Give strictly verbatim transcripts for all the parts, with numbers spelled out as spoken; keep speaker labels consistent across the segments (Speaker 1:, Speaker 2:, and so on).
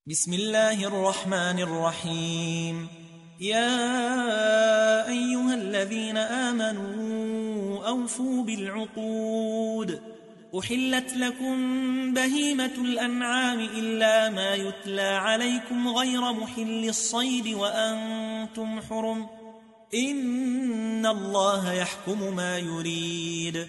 Speaker 1: بسم الله الرحمن الرحيم. يا أيها الذين آمنوا أوفوا بالعقود. أحلت لكم بهيمة الأنعام إلا ما يتلى عليكم غير محل الصيد وأنتم حرم، إن الله يحكم ما يريد.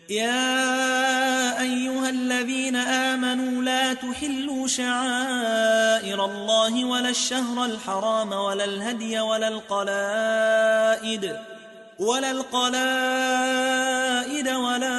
Speaker 1: يا أيها الذين آمنوا لا تحلوا شعائر الله ولا الشهر الحرام ولا الهدي ولا القلائد ولا القلائد ولا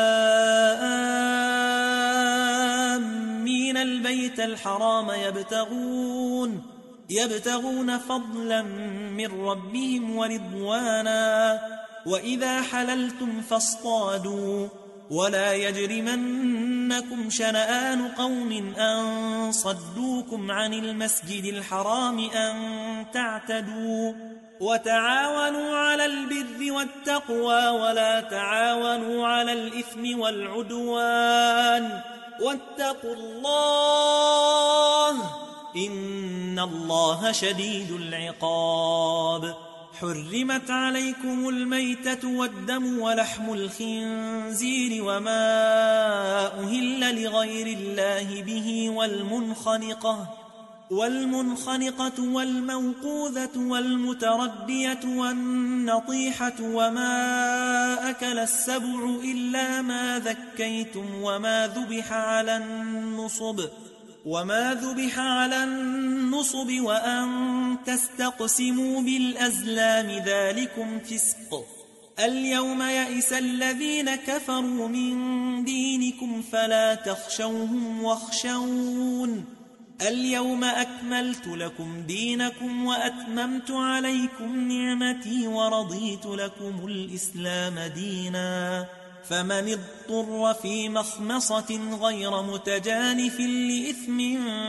Speaker 1: آمين البيت الحرام يبتغون يبتغون فضلا من ربهم ورضوانا، وإذا حللتم فاصطادوا، ولا يجرمنكم شنآن قوم أن صدوكم عن المسجد الحرام أن تعتدوا، وتعاونوا على البر والتقوى ولا تعاونوا على الإثم والعدوان، واتقوا الله إن الله شديد العقاب. حرمت عليكم الميتة والدم ولحم الخنزير وما أهل لغير الله به والمنخنقة والمنخنقة والموقوذة والمتردية والنطيحة وما أكل السبع إلا ما ذكيتم وما ذبح على النصب وما ذبح على النصب وأن تستقسموا بالأزلام ذلكم فسق. اليوم يئس الذين كفروا من دينكم فلا تخشوهم واخشون. اليوم أكملت لكم دينكم وأتممت عليكم نعمتي ورضيت لكم الإسلام دينا، فمن اضطر في مخمصة غير متجانف لإثم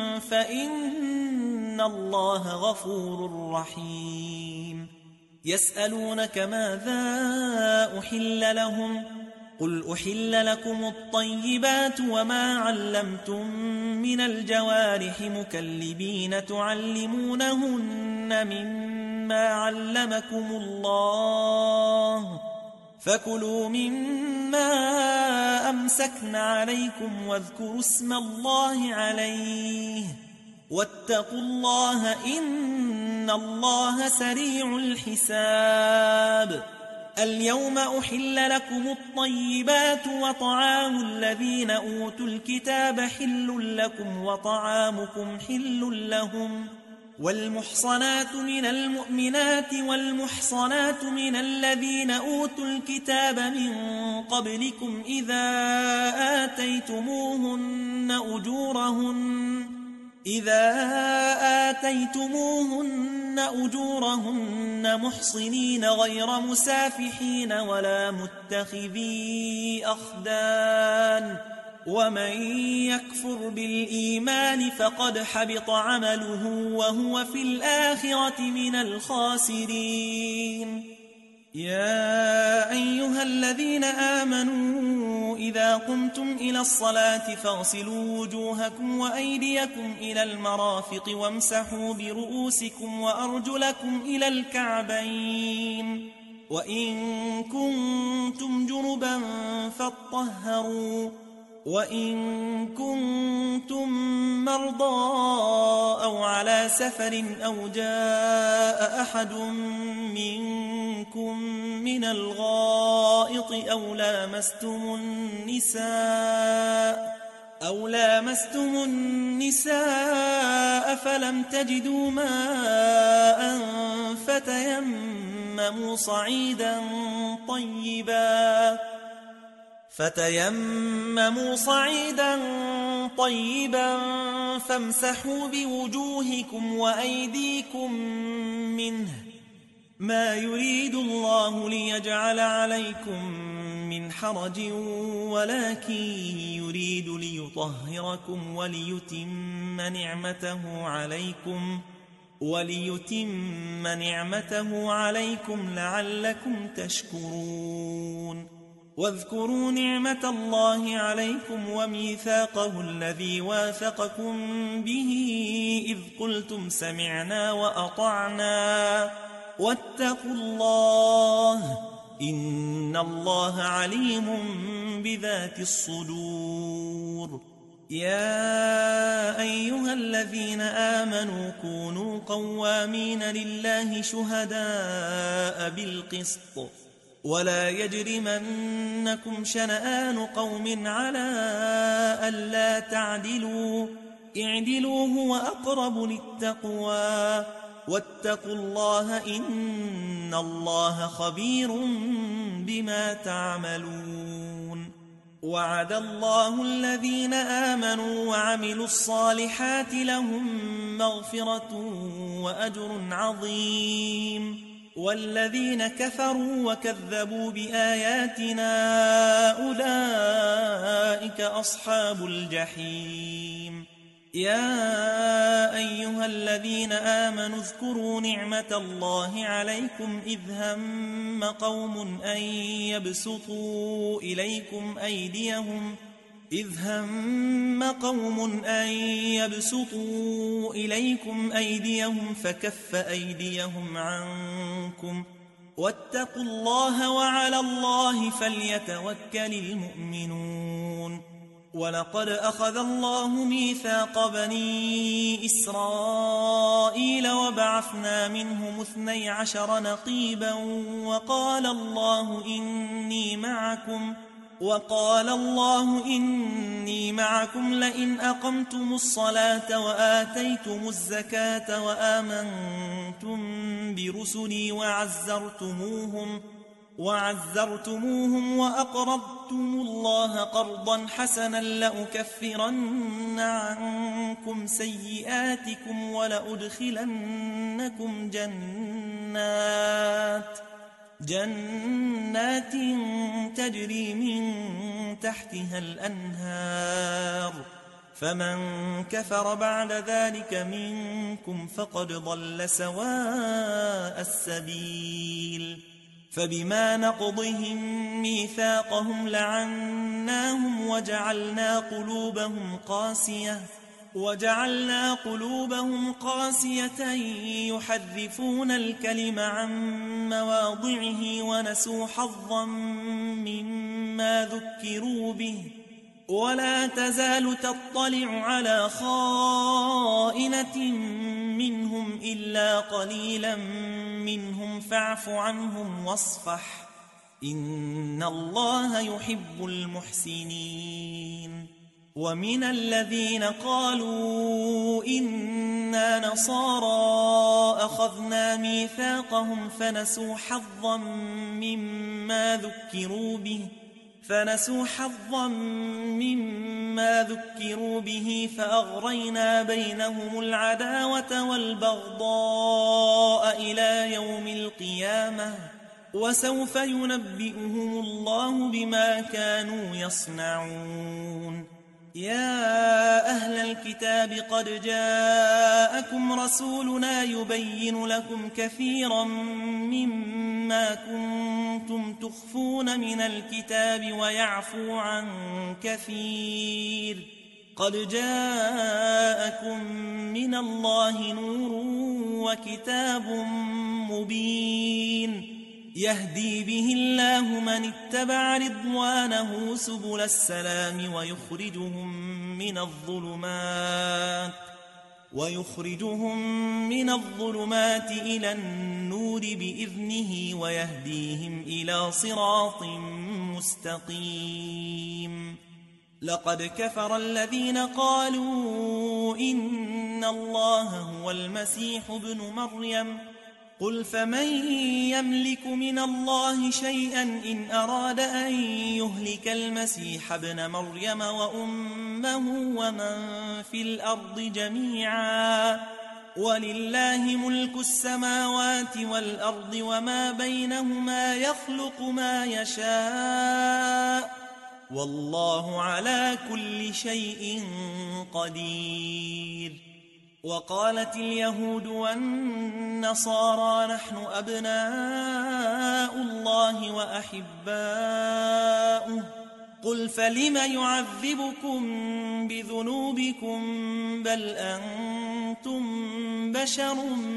Speaker 1: فإن الله غفور رحيم. يسألونك ماذا أحل لهم؟ قل أحل لكم الطيبات وما علمتم من الجوارح مكلبين تعلمونهن مما علمكم الله، فكلوا مما أمسكن عليكم واذكروا اسم الله عليه، واتقوا الله إن الله سريع الحساب. اليوم أحل لكم الطيبات وطعام الذين أوتوا الكتاب حل لكم وطعامكم حل لهم، والمحصنات من المؤمنات والمحصنات من الذين أوتوا الكتاب من قبلكم إذا آتيتموهن أجورهن إذا آتيتموهن أجورهن محصنين غير مسافحين ولا متخذي أخدان، ومن يكفر بالإيمان فقد حبط عمله وهو في الآخرة من الخاسرين. يا أيها الذين آمنوا إذا قمتم إلى الصلاة فاغسلوا وجوهكم وأيديكم إلى المرافق وامسحوا برؤوسكم وأرجلكم إلى الكعبين، وإن كنتم جنبا فاطهروا، وإن كنتم مرضى أو على سفر أو جاء أحد منكم من الغائط أو لامستم النساء أو لامستم النساء فلم تجدوا ماء فتيمموا صعيدا طيبا فتيمموا صعيدا طيبا فامسحوا بوجوهكم وأيديكم منه، ما يريد الله ليجعل عليكم من حرج ولكن يريد ليطهركم وليتم نعمته عليكم وليتم نعمته عليكم لعلكم تشكرون. واذكروا نعمة الله عليكم وميثاقه الذي واثقكم به قلتم سمعنا وأطعنا واتقوا الله إن الله عليم بذات الصدور. يا أيها الذين آمنوا كونوا قوامين لله شهداء بالقسط ولا يجرمنكم شنآن قوم على ألا تعدلوا اعدلوا هو أقرب للتقوى واتقوا الله إن الله خبير بما تعملون. وعد الله الذين آمنوا وعملوا الصالحات لهم مغفرة وأجر عظيم والذين كفروا وكذبوا بآياتنا أولئك أصحاب الجحيم. يا أيها الذين آمنوا اذكروا نعمة الله عليكم إذ هم قوم أن يبسطوا إليكم أيديهم إذ هم قوم أن يبسطوا إليكم أيديهم فكف أيديهم عنكم واتقوا الله وعلى الله فليتوكل المؤمنون. ولقد أخذ الله ميثاق بني إسرائيل وبعثنا منهم اثني عشر نقيبا وقال الله إني معكم وقال الله إني معكم لئن أقمتم الصلاة وآتيتم الزكاة وآمنتم برسلي وعزرتموهم وعزرتموهم وأقرضتم الله قرضا حسنا لأكفرن عنكم سيئاتكم ولأدخلنكم جنات جنات تجري من تحتها الأنهار فمن كفر بعد ذلك منكم فقد ضل سواء السبيل. فبما نقضهم ميثاقهم لعناهم وجعلنا قلوبهم قاسية وجعلنا قلوبهم قاسية يحرفون الكلم عن مواضعه ونسوا حظا مما ذكروا به ولا تزال تطلع على خائنة منهم إلا قليلا منهم فاعف عنهم واصفح إن الله يحب المحسنين. ومن الذين قالوا إنا نصارى أخذنا ميثاقهم فنسوا حظا مما ذكروا به فنسوا حظا مما ذكروا به فأغرينا بينهم العداوة والبغضاء إلى يوم القيامة وسوف ينبئهم الله بما كانوا يصنعون. يا أهل الكتاب قد جاءكم رسولنا يبين لكم كثيرا مما كنتم تخفون من الكتاب ويعفو عن كثير قد جاءكم من الله نور وكتاب مبين يهدي به الله من اتبع رضوانه سبل السلام ويخرجهم من الظلمات ويخرجهم من الظلمات إلى النور بإذنه ويهديهم إلى صراط مستقيم. لقد كفر الذين قالوا إن الله هو المسيح ابن مريم قل فمن يملك من الله شيئا إن أراد أن يهلك المسيح ابن مريم وأمه ومن في الأرض جميعا ولله ملك السماوات والأرض وما بينهما يخلق ما يشاء والله على كل شيء قدير. وقالت اليهود والنصارى نحن أبناء الله وأحباؤه قل فلم يعذبكم بذنوبكم بل أنتم بشر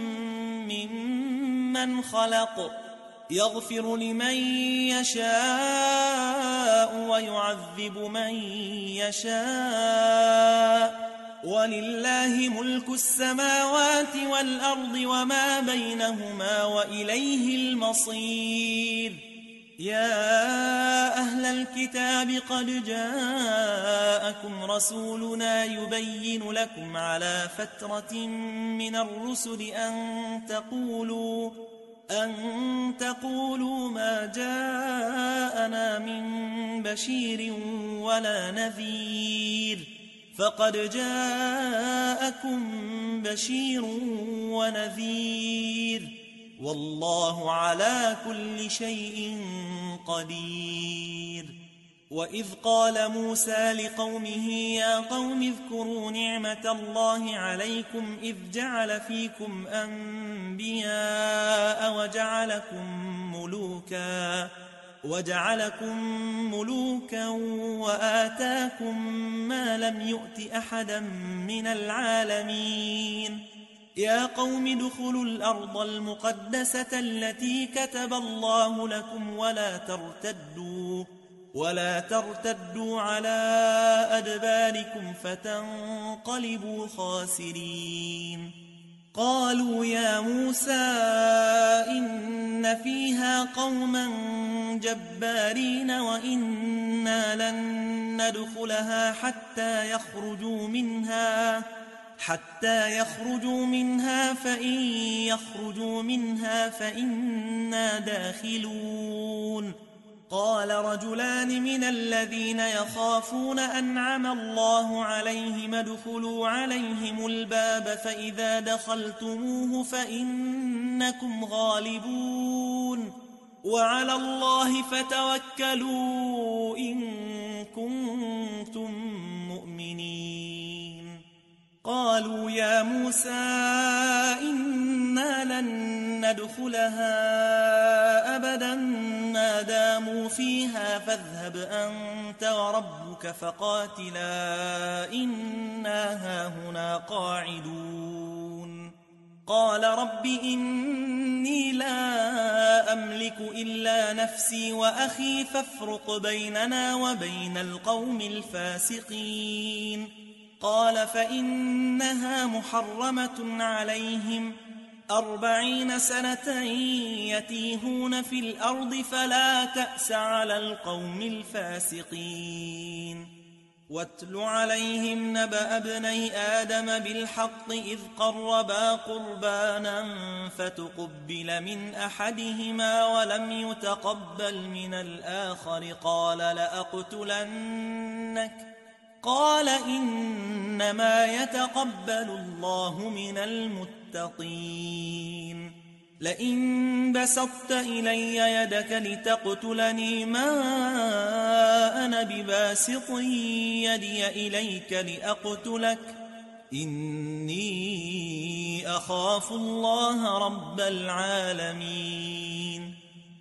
Speaker 1: ممن خلق يغفر لمن يشاء ويعذب من يشاء ولله ملك السماوات والأرض وما بينهما وإليه المصير. يا أهل الكتاب قد جاءكم رسولنا يبين لكم على فترة من الرسل أن تقولوا أن تقولوا ما جاءنا من بشير ولا نذير فقد جاءكم بشير ونذير والله على كل شيء قدير. وإذ قال موسى لقومه يا قوم اذكروا نعمة الله عليكم إذ جعل فيكم أنبياء وجعلكم ملوكا وجعلكم ملوكا وآتاكم ما لم يؤت أحدا من العالمين. يا قوم ادخلوا الأرض المقدسة التي كتب الله لكم ولا ترتدوا ولا ترتدوا على أدباركم فتنقلبوا خاسرين. قالوا يا موسى إن فيها قوما جبارين وإنا لن ندخلها حتى يخرجوا منها حتى يخرجوا منها فإن يخرجوا منها فإنا داخلون. قال رجلان من الذين يخافون أنعم الله عليهم ادخلوا عليهم الباب فإذا دخلتموه فإنكم غالبون وعلى الله فتوكلوا إن كنتم مؤمنين. قالوا يا موسى إنا لن ندخلها أبدا ما داموا فيها فاذهب أنت وربك فقاتلا إنا هاهنا قاعدون. قال رب إني لا أملك إلا نفسي وأخي فافرق بيننا وبين القوم الفاسقين. قال فإنها محرمة عليهم أربعين سنة يتيهون في الأرض فلا تأس على القوم الفاسقين. واتل عليهم نبأ ابني آدم بالحق إذ قربا قربانا فتقبل من أحدهما ولم يتقبل من الآخر قال لأقتلنك قال إنما يتقبل الله من المتقين. لئن بسطت إلي يدك لتقتلني ما أنا بباسط يدي إليك لأقتلك إني أخاف الله رب العالمين.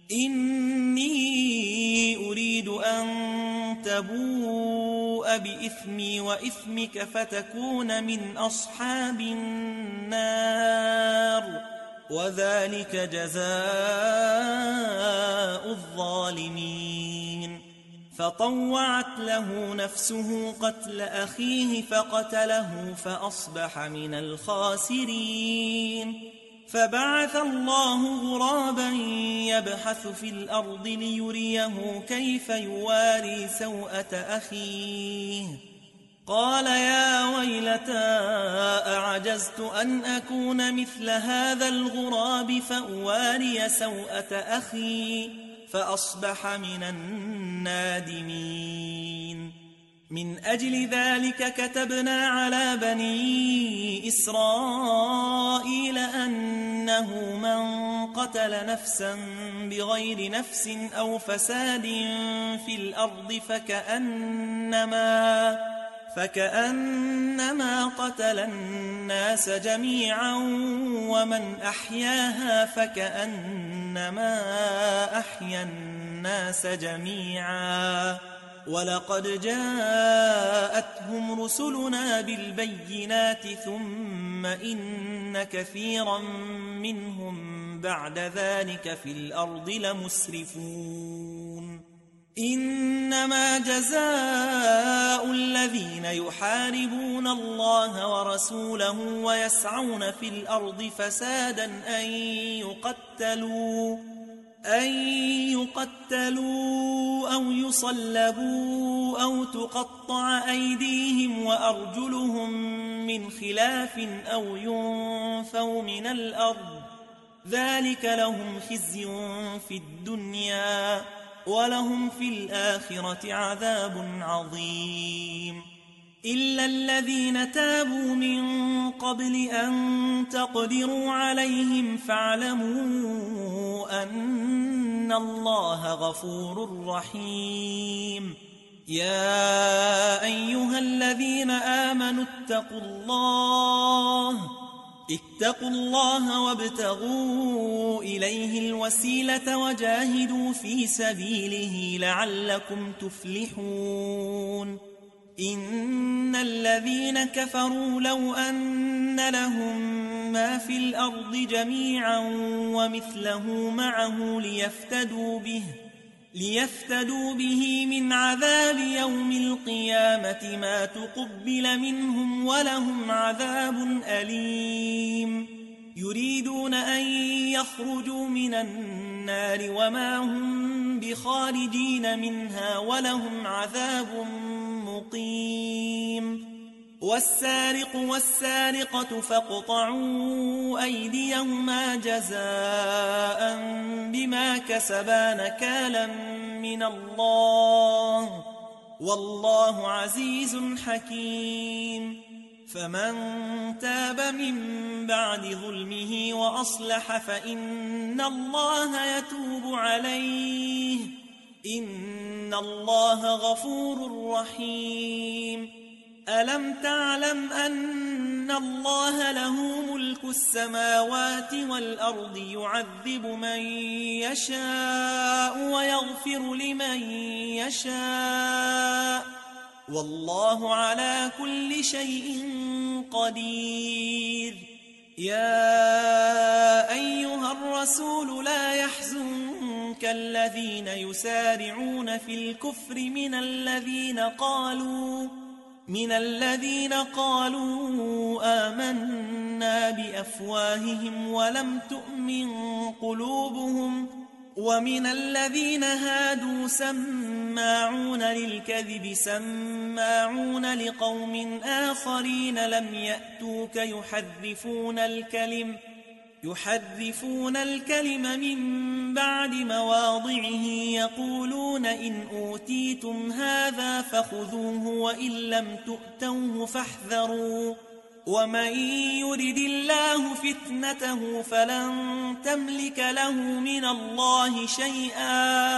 Speaker 1: إني أريد أن تبوء بإثمي وإثمك فتكون من أصحاب النار وذلك جزاء الظالمين. فطوعت له نفسه قتل أخيه فقتله فأصبح من الخاسرين. فبعث الله غرابا يبحث في الأرض ليريه كيف يواري سوءة أخيه قال يا ويلتى أعجزت أن أكون مثل هذا الغراب فأواري سوءة أخي فأصبح من النادمين. من أجل ذلك كتبنا على بني إسرائيل أنه من قتل نفسا بغير نفس أو فساد في الأرض فكأنما فكأنما قتل الناس جميعا ومن أحياها فكأنما أحيا الناس جميعا. ولقد جاءتهم رسلنا بالبينات ثم إن وإن كثيرا منهم بعد ذلك في الأرض لمسرفون إنما جزاء الذين يحاربون الله ورسوله ويسعون في الأرض فسادا أن يقتلوا أن يقتلوا أو يصلبوا أو تقطع أيديهم وأرجلهم من خلاف أو ينفوا من الأرض ذلك لهم خزي في الدنيا ولهم في الآخرة عذاب عظيم إلا الذين تابوا من قبل أن تقدروا عليهم فاعلموا أن الله غفور رحيم يا أيها الذين آمنوا اتقوا الله اتقوا الله وابتغوا إليه الوسيلة وجاهدوا في سبيله لعلكم تفلحون إن الذين كفروا لو أن لهم ما في الأرض جميعا ومثله معه ليفتدوا به ليفتدوا به من عذاب يوم القيامة ما تقبل منهم ولهم عذاب أليم يريدون أن يخرجوا من النار وما هم بخارجين منها ولهم عذاب مقيم والسارق والسارقة فاقطعوا أيديهما جزاء بما كسبا نكالا من الله والله عزيز حكيم فمن تاب من بعد ظلمه وأصلح فإن الله يتوب عليه إن الله غفور رحيم ألم تعلم أن الله له ملك السماوات والأرض يعذب من يشاء ويغفر لمن يشاء والله على كل شيء قدير يا أيها الرسول لا يحزنك الذين يسارعون في الكفر من الذين قالوا من الذين قالوا آمنا بأفواههم ولم تؤمن قلوبهم ومن الذين هادوا سماعون للكذب سماعون لقوم آخرين لم يأتوك يحرفون الكلم يحرفون الكلم من بعد مواضعه يقولون إن أوتيتم هذا فخذوه وإن لم تؤتوه فاحذروا ومن يرد الله فتنته فلن تملك له من الله شيئا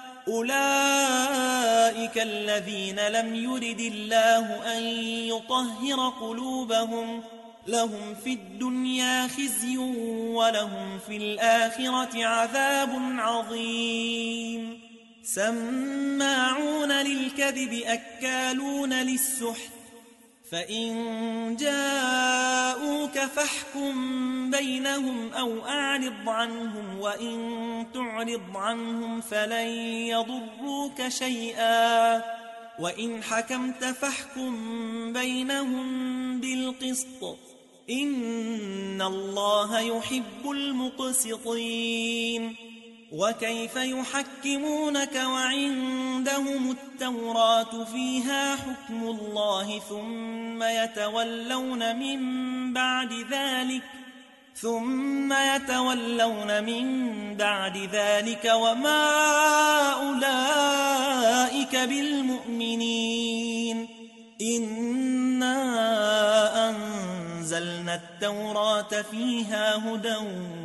Speaker 1: أولئك الذين لم يرد الله أن يطهر قلوبهم لهم في الدنيا خزي ولهم في الآخرة عذاب عظيم سماعون للكذب أكالون للسحت فإن جاءوك فاحكم بينهم أو أعرض عنهم وإن تعرض عنهم فلن يضروك شيئا وإن حكمت فاحكم بينهم بالقسط إن الله يحب المقسطين وكيف يحكمونك وعندهم التوراة فيها حكم الله ثم يتولون من بعد ذلك ثم يتولون من بعد ذلك وما أولئك بالمؤمنين إنا أنزلنا التوراة فيها هدى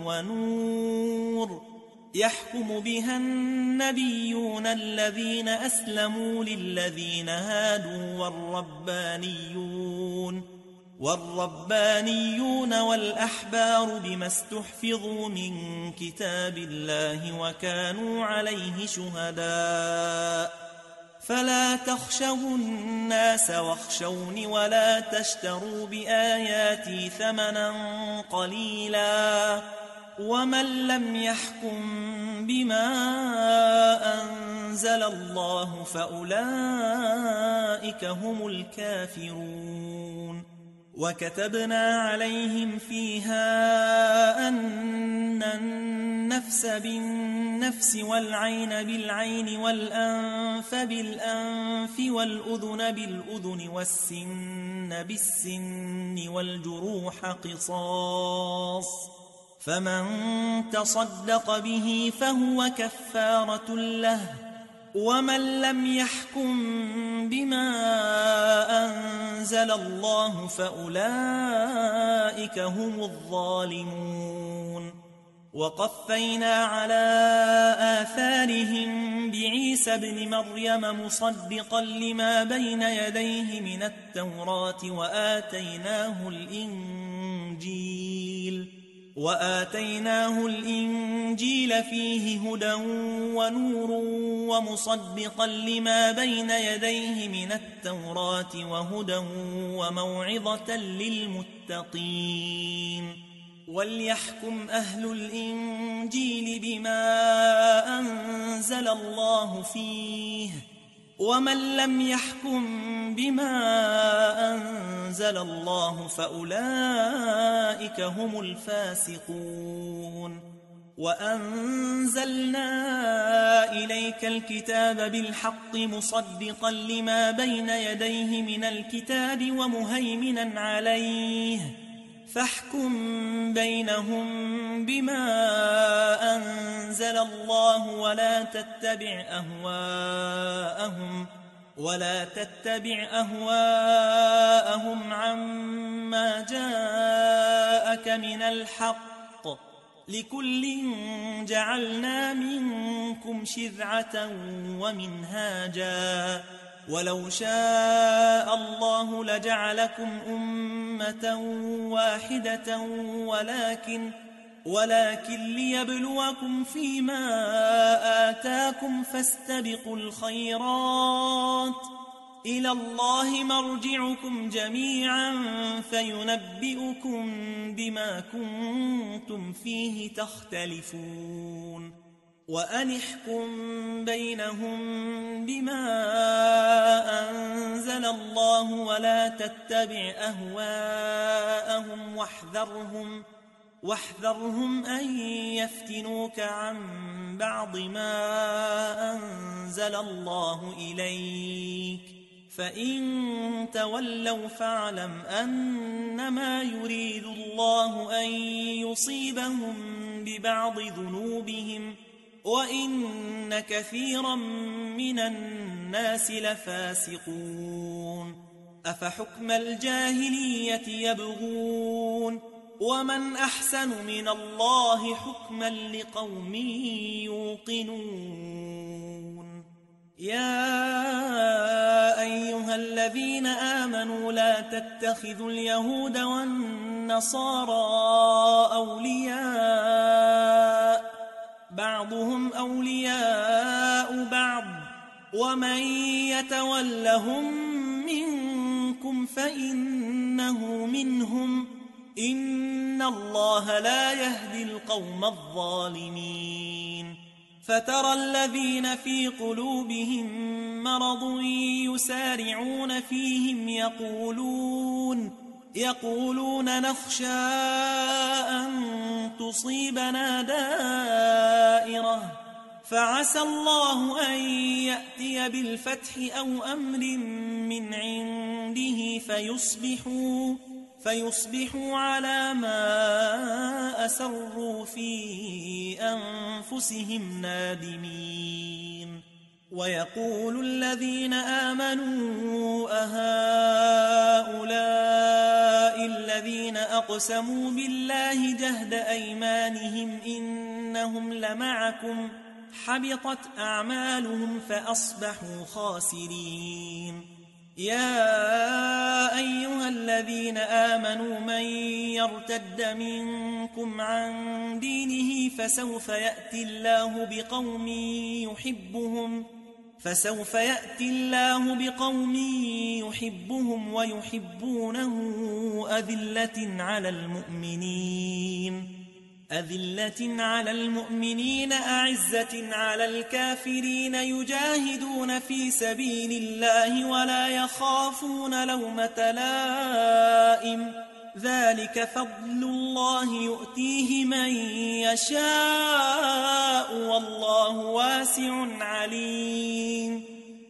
Speaker 1: ونور يحكم بها النبيون الذين أسلموا للذين هادوا والربانيون والربانيون والأحبار بما استحفظوا من كتاب الله وكانوا عليه شهداء فلا تخشوا الناس واخشوني ولا تشتروا بآياتي ثمنا قليلا ومن لم يحكم بما أنزل الله فأولئك هم الكافرون وكتبنا عليهم فيها أن النفس بالنفس والعين بالعين والأنف بالأنف والأذن بالأذن والسن بالسن والجروح قصاص فمن تصدق به فهو كفارة له ومن لم يحكم بما أنزل الله فأولئك هم الظالمون وقفينا على آثارهم بعيسى ابن مريم مصدقا لما بين يديه من التوراة وآتيناه الإنجيل وآتيناه الإنجيل فيه هدى ونور ومصدقا لما بين يديه من التوراة وهدى وموعظة للمتقين وليحكم أهل الإنجيل بما أنزل الله فيه ومن لم يحكم بما أنزل الله فأولئك هم الفاسقون وأنزلنا إليك الكتاب بالحق مصدقا لما بين يديه من الكتاب ومهيمنا عليه فاحكم بينهم بما أنزل الله ولا تتبع أهواءهم ولا تتبع أهواءهم عما جاءك من الحق لكل جعلنا منكم شرعة ومنهاجا ولو شاء الله لجعلكم أمة واحدة ولكن ولكن ليبلوكم فيما آتاكم فاستبقوا الخيرات إلى الله مرجعكم جميعا فينبئكم بما كنتم فيه تختلفون وأن احكم بينهم بما أنزل الله ولا تتبع أهواءهم واحذرهم واحذرهم أن يفتنوك عن بعض ما أنزل الله إليك فإن تولوا فاعلم أنما يريد الله أن يصيبهم ببعض ذنوبهم وإن كثيرا من الناس لفاسقون أفحكم الجاهلية يبغون ومن أحسن من الله حكما لقوم يوقنون يا أيها الذين آمنوا لا تتخذوا اليهود والنصارى أولياء بعضهم أولياء بعض ومن يتولهم منكم فإنه منهم إن الله لا يهدي القوم الظالمين فترى الذين في قلوبهم مرض يسارعون فيهم يقولون يقولون نخشى أن تصيبنا دائرة فعسى الله أن يأتي بالفتح أو أمر من عنده فيصبحوا فيصبحوا على ما أسروا في أنفسهم نادمين ويقول الذين آمنوا أهؤلاء الذين أقسموا بالله جهد أيمانهم إنهم لمعكم حبطت أعمالهم فأصبحوا خاسرين يا أيها الذين آمنوا من يرتد منكم عن دينه فسوف يأتي الله بقوم يحبهم فسوف يأتي الله بقوم يحبهم ويحبونه أذلة على المؤمنين أذلة على المؤمنين أعزة على الكافرين يجاهدون في سبيل الله ولا يخافون لومة لائم ذلك فضل الله يؤتيه من يشاء والله واسع عليم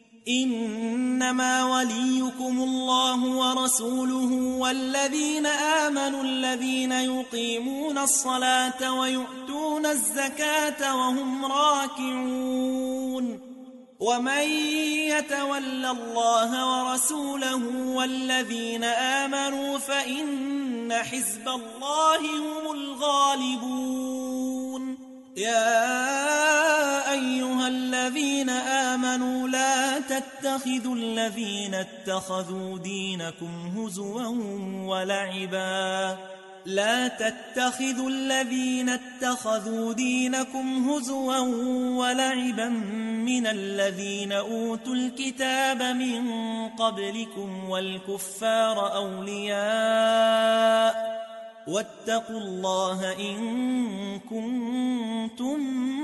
Speaker 1: إنما وليكم الله ورسوله والذين آمنوا الذين يقيمون الصلاة ويؤتون الزكاة وهم راكعون ومن يتول الله ورسوله والذين آمنوا فإن حزب الله هم الغالبون يا أيها الذين آمنوا لا تتخذوا الذين اتخذوا دينكم هزوا ولعبا لا تتخذوا الذين اتخذوا دينكم هزوا ولعبا من الذين أوتوا الكتاب من قبلكم والكفار أولياء واتقوا الله إن كنتم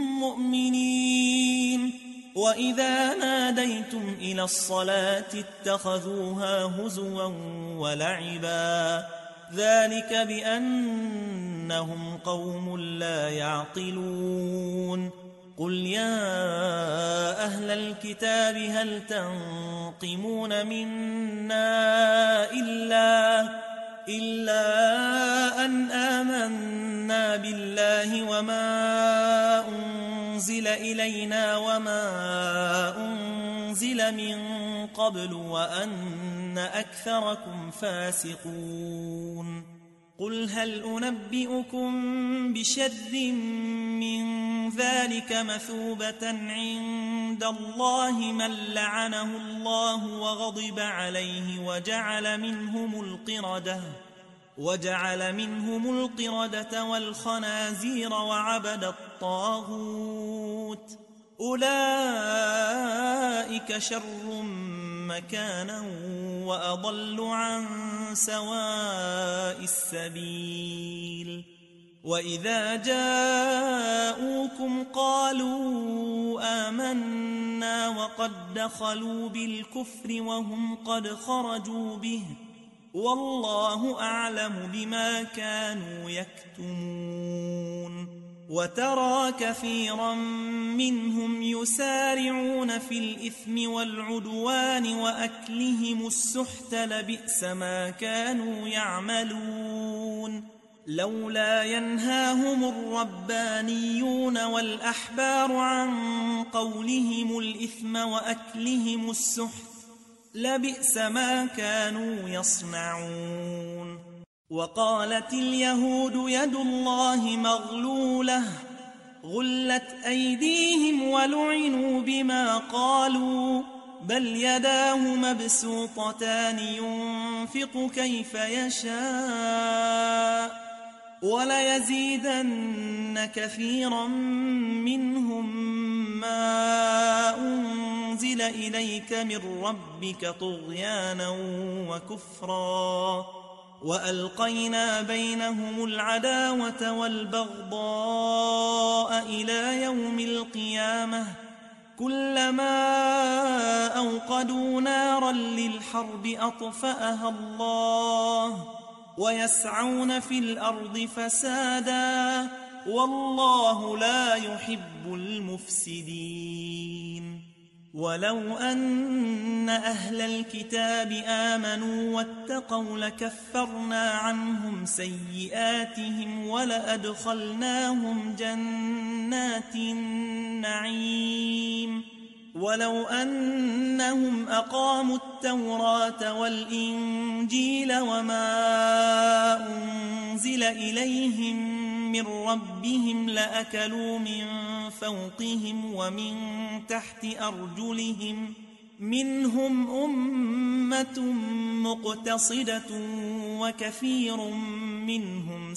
Speaker 1: مؤمنين وإذا ناديتم إلى الصلاة اتخذوها هزوا ولعبا ذلك بأنهم قوم لا يعقلون قل يا أهل الكتاب هل تنقمون منا إلا إلا أن آمنا بالله وما أنزل إلينا وما أنزل من قبل وأن أكثركم فاسقون قل هل أنبئكم بشر من ذلك مثوبة عند الله من لعنه الله وغضب عليه وجعل منهم القردة وجعل منهم القردة والخنازير وعبد الطاغوت أولئك شر مكانا وأضل عن سواء السبيل وإذا جاءوكم قالوا آمنا وقد دخلوا بالكفر وهم قد خرجوا به والله أعلم بما كانوا يكتمون وترى كثيرا منهم يسارعون في الإثم والعدوان وأكلهم السحت لبئس ما كانوا يعملون لولا ينهاهم الربانيون والأحبار عن قولهم الإثم وأكلهم السحت لبئس ما كانوا يصنعون وقالت اليهود يد الله مغلولة غلت أيديهم ولعنوا بما قالوا بل يداه مبسوطتان ينفق كيف يشاء وليزيدن كثيرا منهم ما أنزل إليك من ربك طغيانا وكفرا وألقينا بينهم العداوة والبغضاء إلى يوم القيامة كلما أوقدوا نارا للحرب أطفأها الله ويسعون في الأرض فسادا والله لا يحب المفسدين ولو أن أهل الكتاب آمنوا واتقوا لكفرنا عنهم سيئاتهم ولأدخلناهم جنات النعيم ولو أنهم أقاموا التوراة والإنجيل وما أنزل إليهم من ربهم لأكلوا من فوقهم ومن تحت أرجلهم منهم أمة مقتصدة وكثير منهم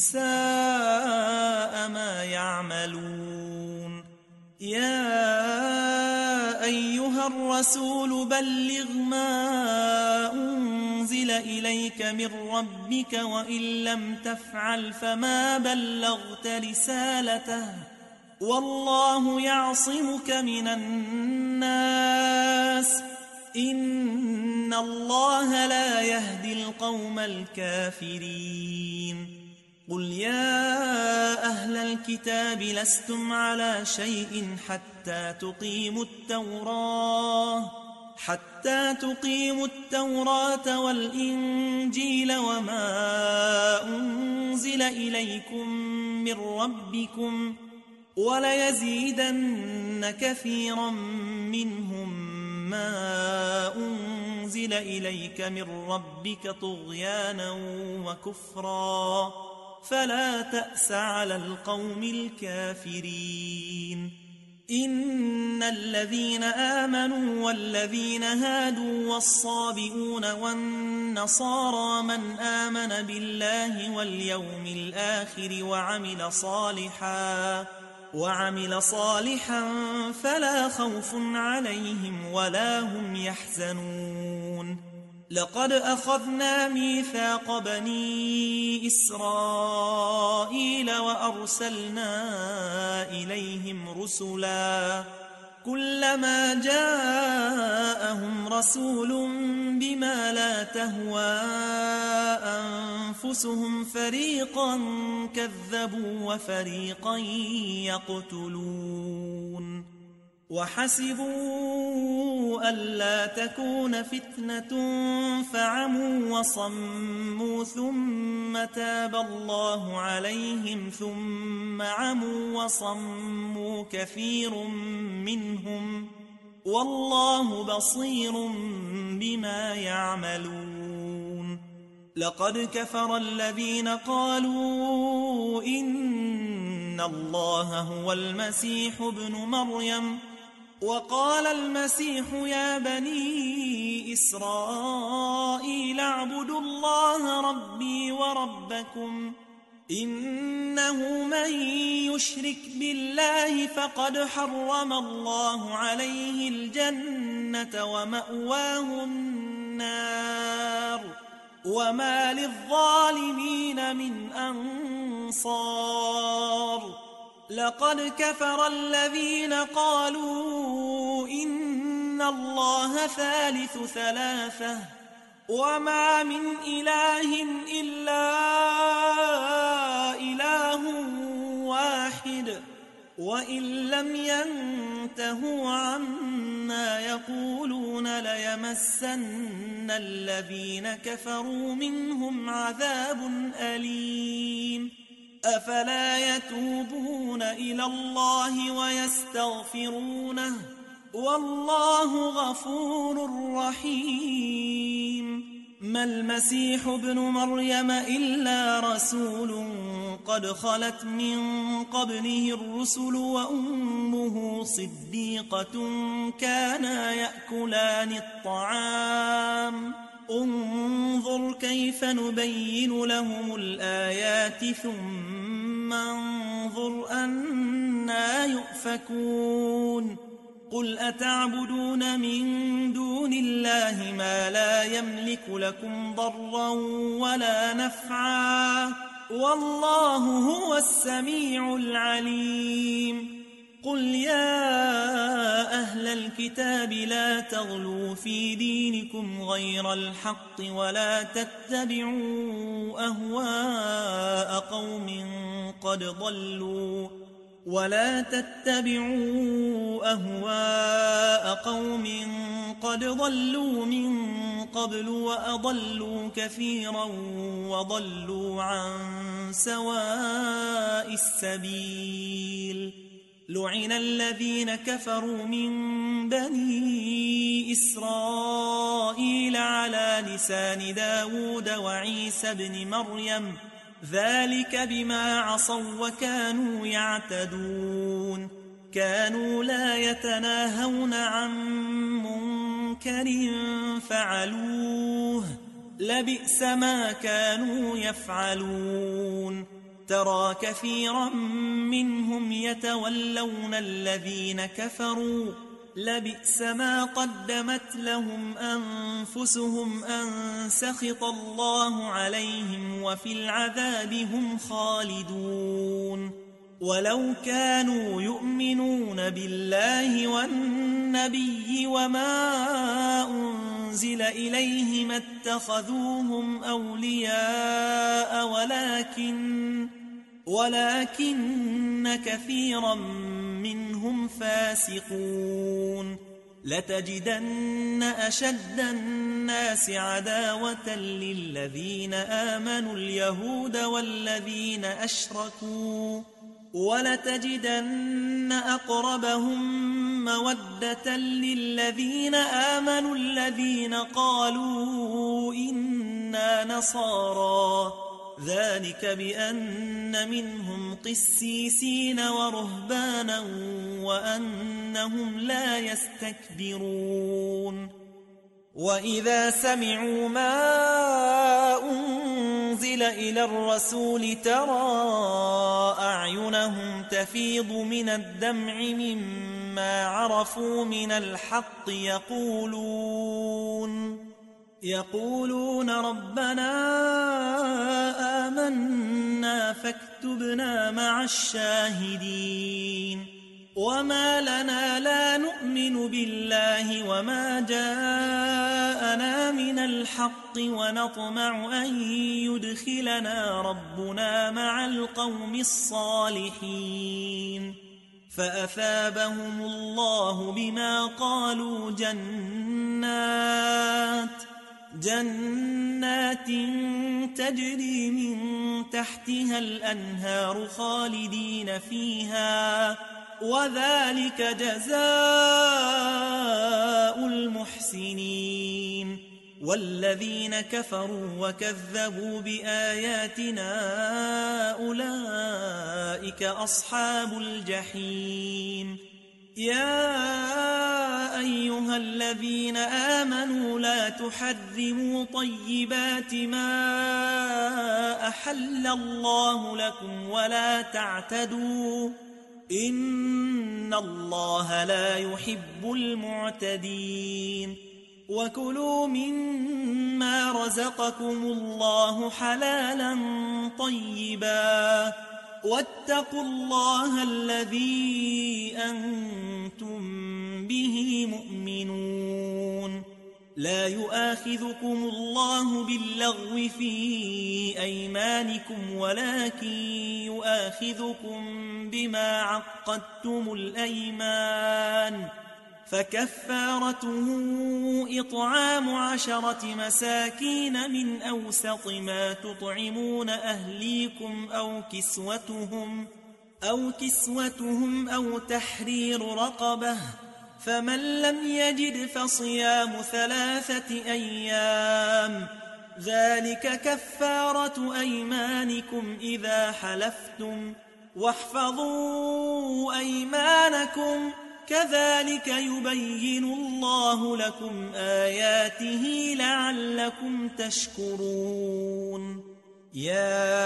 Speaker 1: ساء ما يعملون يا أيها الرسول بلغ ما أنزل إليك من ربك وإن لم تفعل فما بلغت رسالته والله يعصمك من الناس إن الله لا يهدي القوم الكافرين قل يا أهل الكتاب لستم على شيء حتى تقيموا التوراة حتى تقيموا التوراة والإنجيل وما أنزل إليكم من ربكم وليزيدن كثيرا منهم ما أنزل إليك من ربك طغيانا وكفرا فلا تأس على القوم الكافرين إن الذين آمنوا والذين هادوا والصابئون والنصارى من آمن بالله واليوم الآخر وعمل صالحا وعمل صالحا فلا خوف عليهم ولا هم يحزنون لقد أخذنا ميثاق بني إسرائيل وأرسلنا إليهم رسلا كلما جاءهم رسول بما لا تهوى أنفسهم فريقا كذبوا وفريقا يقتلون وحسبوا ألا تكون فتنة فعموا وصموا ثم تاب الله عليهم ثم عموا وصموا كثير منهم والله بصير بما يعملون لقد كفر الذين قالوا إن الله هو المسيح ابن مريم وقال المسيح يا بني إسرائيل اعبدوا الله ربي وربكم إنه من يشرك بالله فقد حرم الله عليه الجنة ومأواه النار وما للظالمين من أنصار لقد كفر الذين قالوا إن الله ثالث ثلاثة وما من إله إلا إله واحد وإن لم ينتهوا عما يقولون ليمسن الذين كفروا منهم عذاب أليم أفلا يتوبون إلى الله ويستغفرونه والله غفور رحيم ما المسيح ابن مريم إلا رسول قد خلت من قبله الرسل وأمه صديقة كانا يأكلان الطعام انظر كيف نبين لهم الآيات ثم انظر أنا يؤفكون قل أتعبدون من دون الله ما لا يملك لكم ضرا ولا نفعا والله هو السميع العليم قل يا أهل الكتاب لا تغلوا في دينكم غير الحق ولا تتبعوا أهواء قوم قد ضلوا ولا تتبعوا أهواء قوم قد ضلوا من قبل وأضلوا كثيرا وضلوا عن سواء السبيل لعن الذين كفروا من بني إسرائيل على لسان داود وعيسى بن مريم ذلك بما عصوا وكانوا يعتدون كانوا لا يتناهون عن منكر فعلوه لبئس ما كانوا يفعلون ترى كثيرا منهم يتولون الذين كفروا لبئس ما قدمت لهم أنفسهم أن سخط الله عليهم وفي العذاب هم خالدون ولو كانوا يؤمنون بالله والنبي وما أنزل إليه ما اتخذوهم أولياء ولكن ولكن كثيرا منهم فاسقون لتجدن أشد الناس عداوة للذين آمنوا اليهود والذين أشركوا ولتجدن أقربهم مودة للذين آمنوا الذين قالوا إنا نصارى ذلك بأن منهم قسيسين ورهبانا وأنهم لا يستكبرون وإذا سمعوا ما أنزل إلى الرسول ترى أعينهم تفيض من الدمع مما عرفوا من الحق يقولون يقولون ربنا آمنا فاكتبنا مع الشاهدين وما لنا لا نؤمن بالله وما جاءنا من الحق ونطمع أن يدخلنا ربنا مع القوم الصالحين فأثابهم الله بما قالوا جنات جنات تجري من تحتها الأنهار خالدين فيها وذلك جزاء المحسنين والذين كفروا وكذبوا بآياتنا أولئك أصحاب الجحيم يا أيها الذين آمنوا لا تحرموا طيبات ما أحل الله لكم ولا تعتدوا إن الله لا يحب المعتدين وكلوا مما رزقكم الله حلالا طيبا واتقوا الله الذي أنتم به مؤمنون لا يؤاخذكم الله باللغو في أيمانكم ولكن يؤاخذكم بما عقدتم الأيمان فكفارته إطعام عشرة مساكين من أوسط ما تطعمون أهليكم أو كسوتهم أو كسوتهم أو تحرير رقبة فمن لم يجد فصيام ثلاثة أيام ذلك كفارة أيمانكم إذا حلفتم واحفظوا أيمانكم كذلك يبين الله لكم آياته لعلكم تشكرون يا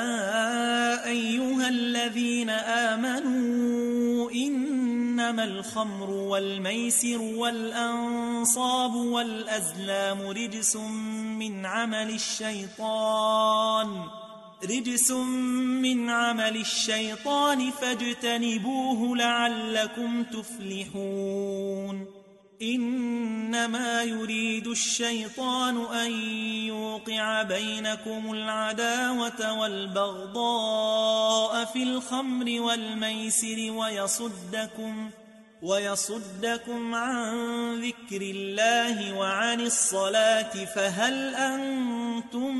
Speaker 1: أيها الذين آمنوا إنما الخمر والميسر والأنصاب والأزلام رجس من عمل الشيطان رجس من عمل الشيطان فاجتنبوه لعلكم تفلحون إنما يريد الشيطان أن يوقع بينكم العداوة والبغضاء في الخمر والميسر ويصدكم ويصدكم عن ذكر الله وعن الصلاة فهل أنتم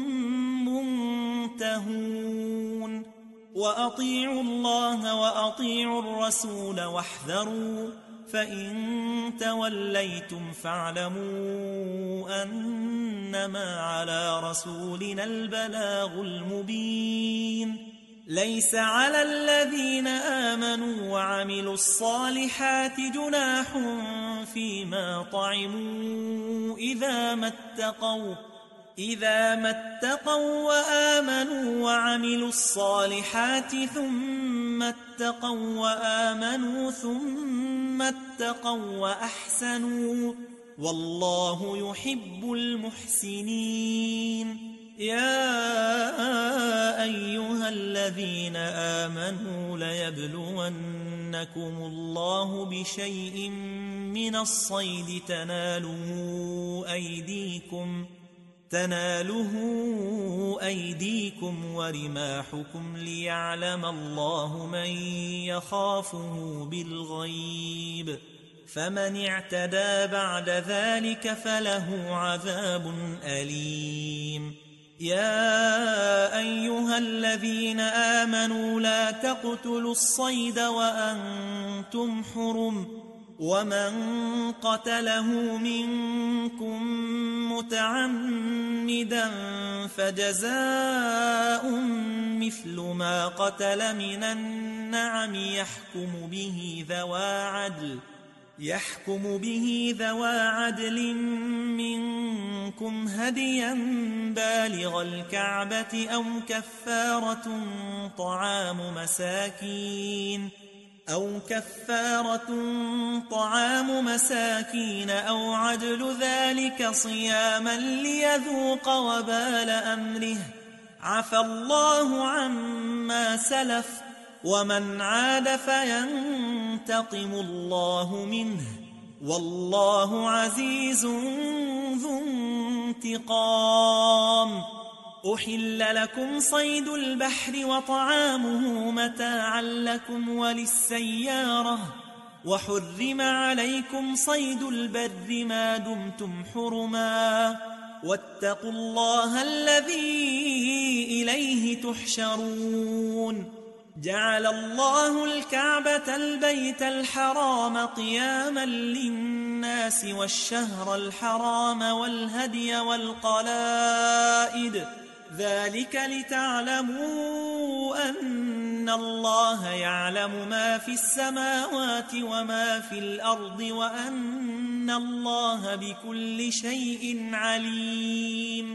Speaker 1: منتهون وأطيعوا الله وأطيعوا الرسول واحذروا فإن توليتم فاعلموا أنما على رسولنا البلاغ المبين ليس على الذين آمنوا وعملوا الصالحات جناح فيما طعموا إذا ما اتقوا إذا ما اتقوا وآمنوا وعملوا الصالحات ثم اتقوا وآمنوا ثم ثم اتقوا وأحسنوا والله يحب المحسنين. يا أيها الذين آمنوا ليبلونكم الله بشيء من الصيد تناله أيديكم تناله أيديكم ورماحكم ليعلم الله من يخافه بالغيب، فمن اعتدى بعد ذلك فله عذاب أليم. يا أيها الذين آمنوا لا تقتلوا الصيد وأنتم حرم، ومن قتله منكم متعمدا فجزاء مثل ما قتل من النعم يحكم به ذوى عدل يحكم به ذوى عدل منكم هديا بالغ الكعبة أو كفارة طعام مساكين أو كفارة طعام مساكين أو عدل ذلك صياما ليذوق وبال أمره، عفى الله عما سلف ومن عاد فينتقم الله منه والله عزيز ذو انتقام. أحل لكم صيد البحر وطعامه متاعا لكم وللسيارة، وحرم عليكم صيد البر ما دمتم حرما، واتقوا الله الذي إليه تحشرون. جعل الله الكعبة البيت الحرام قياما للناس والشهر الحرام والهدي والقلائد، ذلك لتعلموا أن الله يعلم ما في السماوات وما في الأرض وأن الله بكل شيء عليم.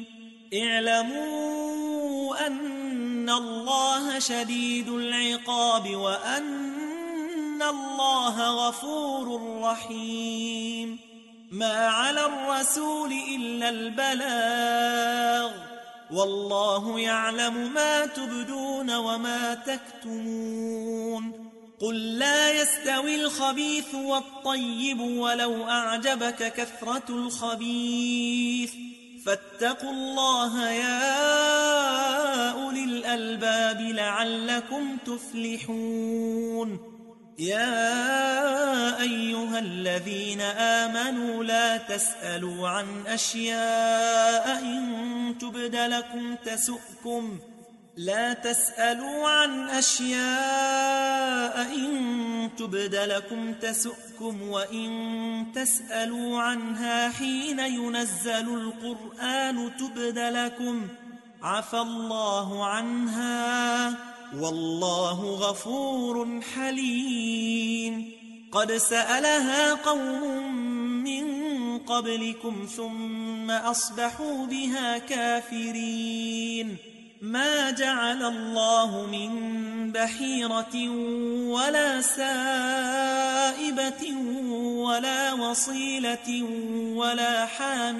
Speaker 1: اعلموا أن الله شديد العقاب وأن الله غفور رحيم. ما على الرسول إلا البلاغ، والله يعلم ما تبدون وما تكتمون. قل لا يستوي الخبيث والطيب ولو أعجبك كثرة الخبيث، فاتقوا الله يا أولي الألباب لعلكم تفلحون. يا أيها الذين آمنوا لا تسألوا عن أشياء إن تبد لكم تسؤكم لا تسألوا عن أشياء إن تبد لكم تسؤكم وإن تسألوا عنها حين ينزل القرآن تبد لكم عفى الله عنها والله غفور حليم. قد سألها قوم من قبلكم ثم أصبحوا بها كافرين. ما جعل الله من بحيرة ولا سائبة ولا وصيلة ولا حام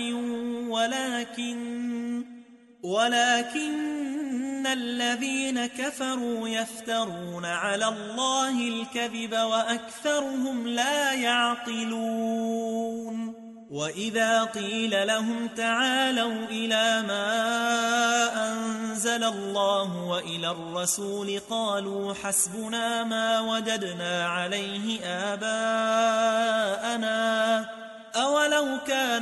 Speaker 1: ولكن ولكن الذين كفروا يفترون على الله الكذب وأكثرهم لا يعقلون. وإذا قيل لهم تعالوا إلى ما أنزل الله وإلى الرسول قالوا حسبنا ما وجدنا عليه آباءنا أولو كان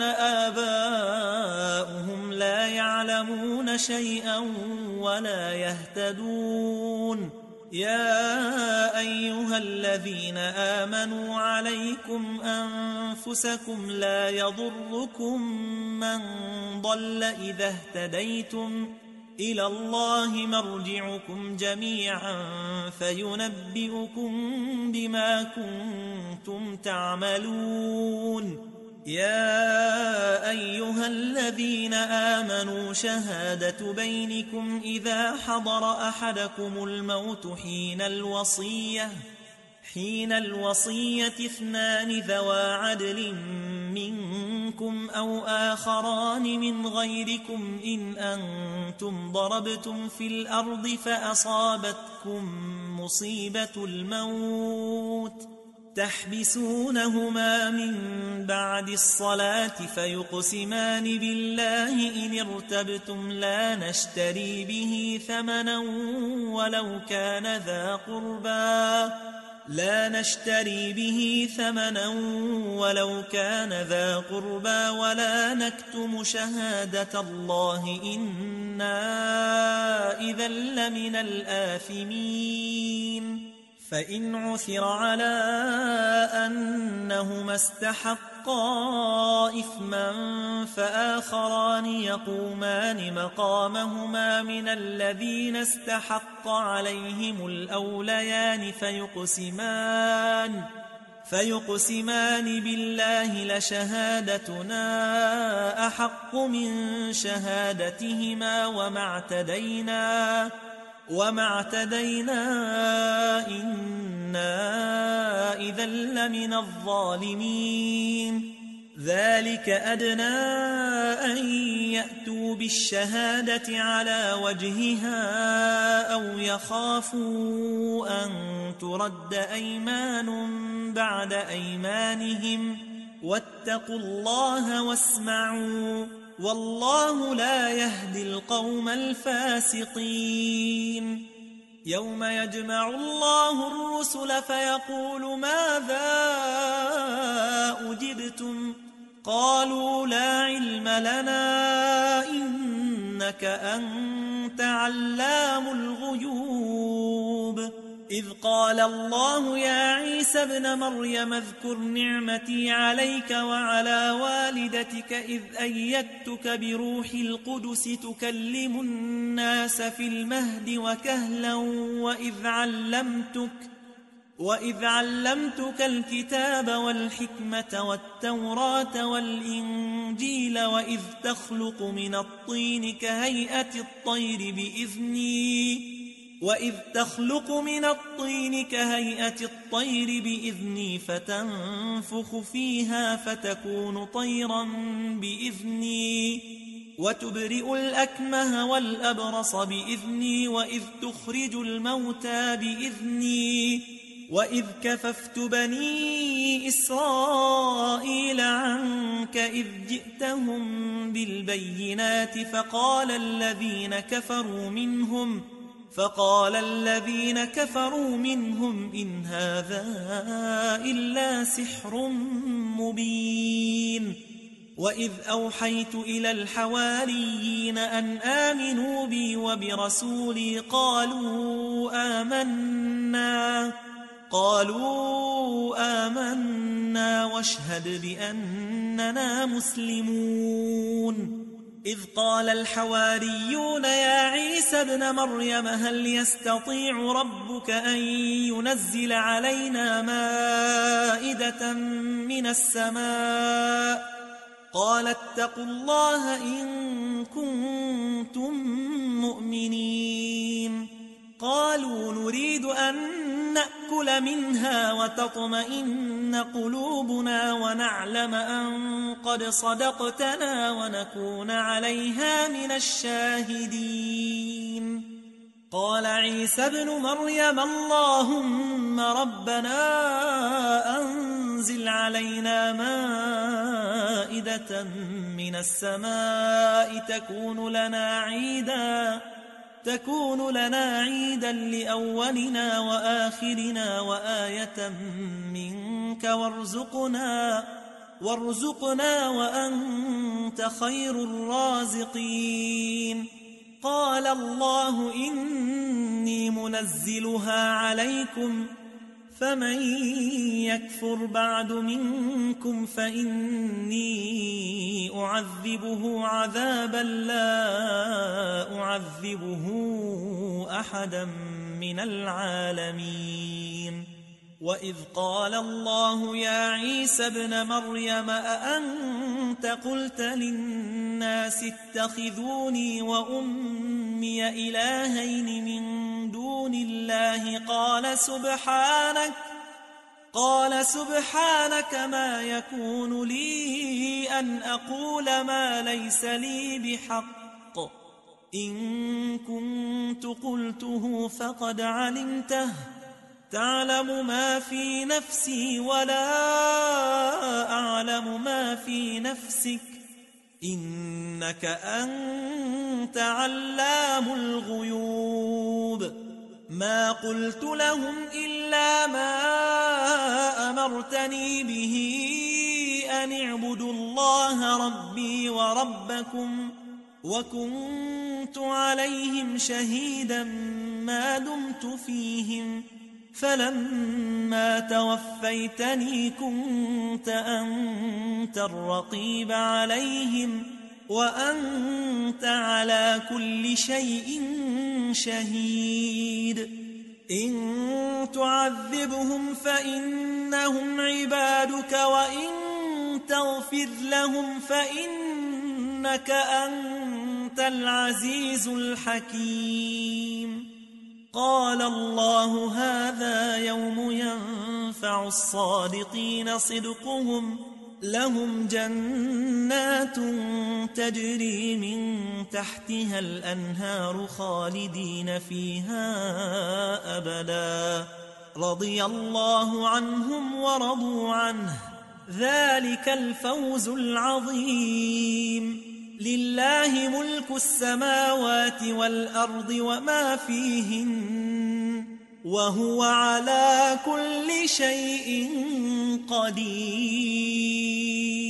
Speaker 1: آباؤهم لا يعلمون شيئا ولا يهتدون. يا أيها الذين آمنوا عليكم أنفسكم لا يضركم من ضل إذا اهتديتم إلى الله مرجعكم جميعا فينبئكم بما كنتم تعملون. يا أيها الذين آمنوا شهادة بينكم إذا حضر أحدكم الموت حين الوصية حين الوصية اثنان ذوى عدل منكم أو آخران من غيركم إن أنتم ضربتم في الأرض فأصابتكم مصيبة الموت تحبسونهما من بعد الصلاة فيقسمان بالله إن ارتبتم لا نشتري به ثمنا ولو كان ذا قربى لا نشتري به ثمنا ولو كان ذا قربى ولا نكتم شهادة الله إنا إذا لمن الآثمين فإن عثر على أنهما استحقا إثما فآخران يقومان مقامهما من الذين استحق عليهم الأوليان فيقسمان فيقسمان بالله لشهادتنا أحق من شهادتهما وما اعتدينا وما اعتدينا إنا إذا لمن الظالمين ذلك أدنى أن يأتوا بالشهادة على وجهها أو يخافوا أن ترد أيمان بعد أيمانهم واتقوا الله واسمعوا والله لا يهدي القوم الفاسقين يوم يجمع الله الرسل فيقول ماذا أجبتم قالوا لا علم لنا إنك أنت علام الغيوب إذ قال الله يا عيسى ابن مريم اذكر نعمتي عليك وعلى والدتك إذ أيدتك بروح القدس تكلم الناس في المهد وكهلا وإذ علمتك وإذ علمتك الكتاب والحكمة والتوراة والإنجيل وإذ تخلق من الطين كهيئة الطير بإذني وإذ تخلق من الطين كهيئة الطير بإذني فتنفخ فيها فتكون طيرا بإذني وتبرئ الأكمه والأبرص بإذني وإذ تخرج الموتى بإذني وإذ كففت بني إسرائيل عنك إذ جئتهم بالبينات فقال الذين كفروا منهم فقال الذين كفروا منهم إن هذا إلا سحر مبين وإذ أوحيت إلى الحواريين أن آمنوا بي وبرسولي قالوا آمنا قالوا آمنا واشهد بأننا مسلمون إذ قال الحواريون يا عيسى ابن مريم هل يستطيع ربك أن ينزل علينا مائدة من السماء قال اتقوا الله إن كنتم مؤمنين قالوا نريد أن نأكل منها وتطمئن قلوبنا ونعلم أن قد صدقتنا ونكون عليها من الشاهدين قال عيسى ابن مريم اللهم ربنا أنزل علينا مائدة من السماء تكون لنا عيداً تكون لنا عيدا لأولنا وآخرنا وآية منك وارزقنا وارزقنا وأنت خير الرازقين قال الله إني منزلها عليكم فمن يكفر بعد منكم فإني أعذبه عذابا لا أعذبه أحدا من العالمين وإذ قال الله يا عيسى ابن مريم أأنت قلت للناس اتخذوني وأمي إلهين من دون الله قال سبحانك قال سبحانك ما يكون لي أن أقول ما ليس لي بحق إن كنت قلته فقد علمته تعلم ما في نفسي ولا أعلم ما في نفسك إنك أنت علام الغيوب ما قلت لهم إلا ما أمرتني به أن اعبدوا الله ربي وربكم وكنت عليهم شهيدا ما دمت فيهم فلما توفيتني كنت أنت الرقيب عليهم وأنت على كل شيء شهيد إن تعذبهم فإنهم عبادك وإن تغفر لهم فإنك أنت العزيز الحكيم قال الله هذا يوم ينفع الصادقين صدقهم لهم جنات تجري من تحتها الأنهار خالدين فيها أبدا رضي الله عنهم ورضوا عنه ذلك الفوز العظيم لله ملك السماوات والأرض وما فيهن وهو على كل شيء قدير